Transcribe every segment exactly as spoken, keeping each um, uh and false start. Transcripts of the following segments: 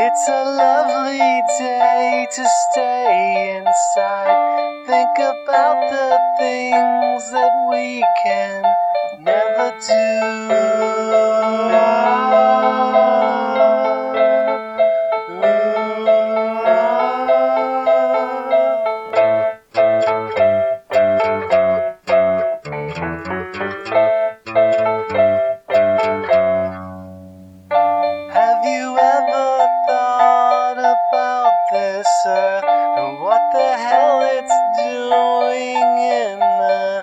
It's a lovely day to stay inside. Think about the things that we can never Have you ever thought about this earth and what the hell it's doing in the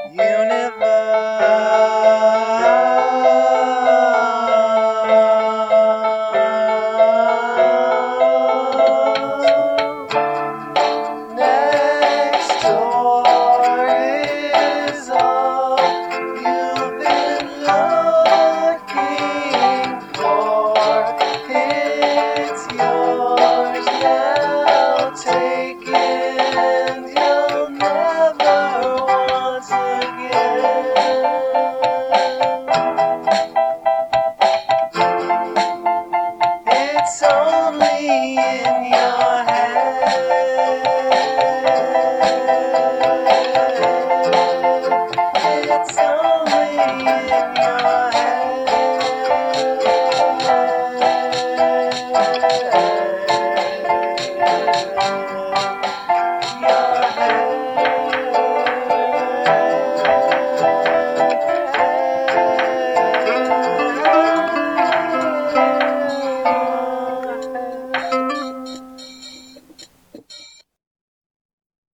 universe? Next door is all you've been looking for. It's yours now, take it and you'll never want again. It's only in your head. It's only in your